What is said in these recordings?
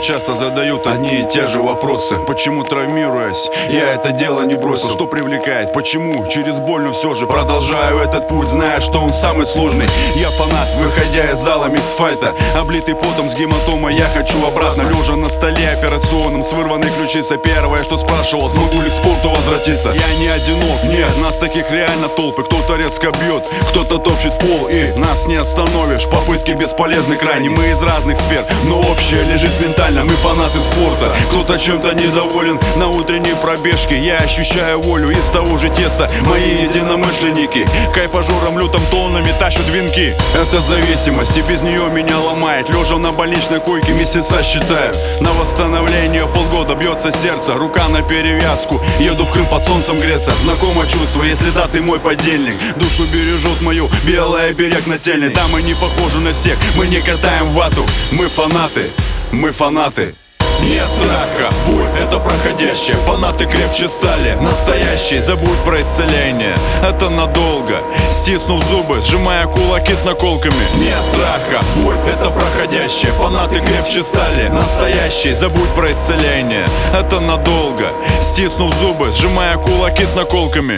часто задают одни и те же вопросы. Почему, травмируясь, я это дело не бросил? Что привлекает? Почему через боль, но все же продолжаю этот путь, зная, что он самый сложный? Я фанат, выходя из зала миксфайта, облитый потом с гематомой, я хочу обратно. Лежа на столе операционном с вырванной ключицей, первое, что спрашивал, смогу ли к спорту возвратиться. Я не одинок, нет, нас таких реально толпы. Кто-то резко бьет, кто-то топчет в пол, и нас не остановишь. Попытки бесполезны крайне, мы из разных сфер, но общее лежит ментально. Мы фанаты спорта, кто-то чем-то недоволен на утренней пробежке. Я ощущаю волю из того же теста. Мои единомышленники кайфажором лютым тоннами тащат венки. Это зависимость, и без нее меня ломает. Лежа на больничной койке месяца считаю. На восстановление полгода бьется сердце. Рука на перевязку, еду в Крым под солнцем греться. Знакомо чувство, если да, ты мой подельник. Душу бережет мою белая берег нательный. Да, мы не похожи на всех, мы не катаем вату. Мы фанаты, мы фанаты. Нет страха, боль — это проходящее. Фанаты крепче стали, настоящие. Забудь про исцеление, это надолго. Стиснув зубы, сжимая кулаки с наколками. Нет страха, боль — это проходящее. Фанаты крепче стали, настоящие. Забудь про исцеление, это надолго. Стиснув зубы, сжимая кулаки с наколками.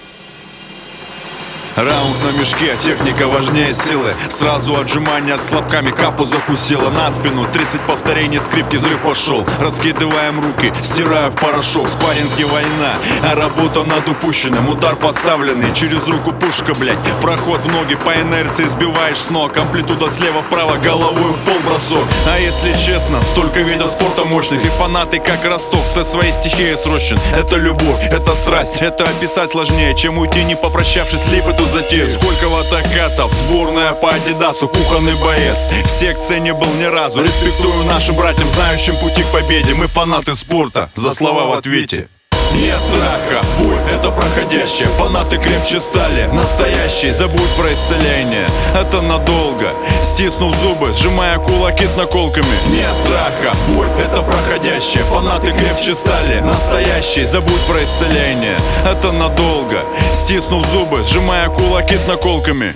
Раунд на мешке, техника важнее силы. Сразу отжимания с хлопками, капу закусила на спину. 30 повторений, скрипки, взрыв пошел. Раскидываем руки, стираю в порошок. Спарринги война, а работа над упущенным. Удар поставленный, через руку пушка, блять. Проход в ноги, по инерции сбиваешь с ног. Амплитуда слева вправо, головой в пол бросок. А если честно, столько видов спорта мощных. И фанаты как росток, со своей стихией срощен. Это любовь, это страсть, это описать сложнее, чем уйти, не попрощавшись, слип эту затею. Сколько ватакатов, сборная по Адидасу, кухонный боец. В секции не был ни разу. Респектую нашим братьям, знающим пути к победе. Мы фанаты спорта, за слова в ответе. Нет страха, боль — это проходящее. Фанаты крепче стали, настоящие. Забудь про исцеление, это надолго. Стиснув зубы, сжимая кулаки с наколками. Нет страха, боль — это проходящее. Фанаты крепче стали, настоящие. Забудь про исцеление, это надолго. Стиснув зубы, сжимая кулаки с наколками.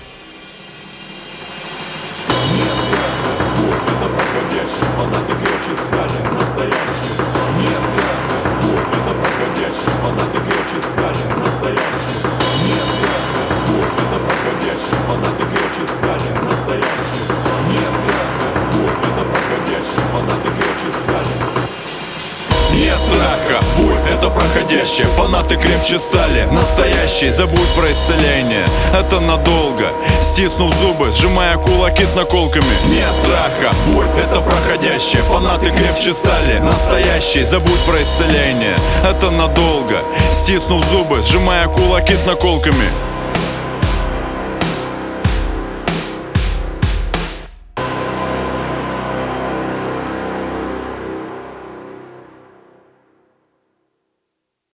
Нет страха, боль — это проходящее. Фанаты крепче стали, настоящие. Забудь про исцеление, это надолго. Стиснув зубы, сжимая кулаки с наколками. Нет страха, боль — это проходящее. Фанаты крепче стали, настоящие. Забудь про исцеление, это надолго. Стиснув зубы, сжимая кулаки с наколками.